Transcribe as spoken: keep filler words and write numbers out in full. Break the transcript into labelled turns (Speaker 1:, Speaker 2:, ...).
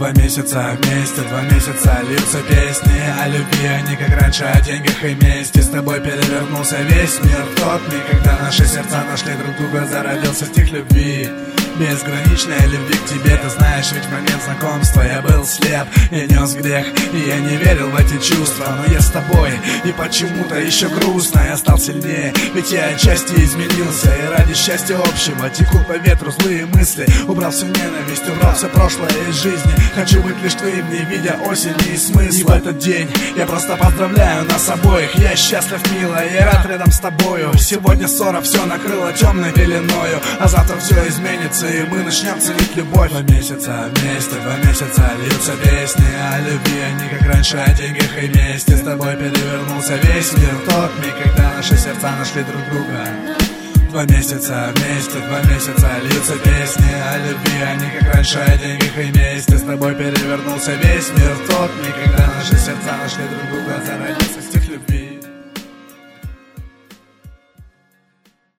Speaker 1: Два месяца вместе, два месяца льются песни о любви, они как раньше о деньгах и мести. С тобой перевернулся весь мир в тот миг, когда наши сердца нашли друг друга, зародился стих любви. Безграничная любви к тебе, ты знаешь, ведь в момент знакомства я был слеп, я нес грех, и я не верил в эти чувства. Но я с тобой, и почему-то еще грустно. Я стал сильнее, ведь я отчасти изменился, и ради счастья общего текут по ветру злые мысли. Убрал всю ненависть, убрал все прошлое из жизни. Хочу быть лишь твоим, не видя осени и смысла. И в этот день я просто поздравляю нас обоих. Я счастлив, милая, я рад рядом с тобою. Сегодня ссора все накрыла темной пеленою, а завтра все изменится, и мы начнем ценить любовь. Два месяца вместе, два месяца льются песни о любви, они как раньше о деньгах и мести. С тобой перевернулся весь мир в тот миг, когда наши сердца нашли друг друга. Два месяца вместе, два месяца льются песни о любви, они как раньше о деньгах и мести. С тобой перевернулся весь мир в тот миг, когда наши сердца нашли друг друга.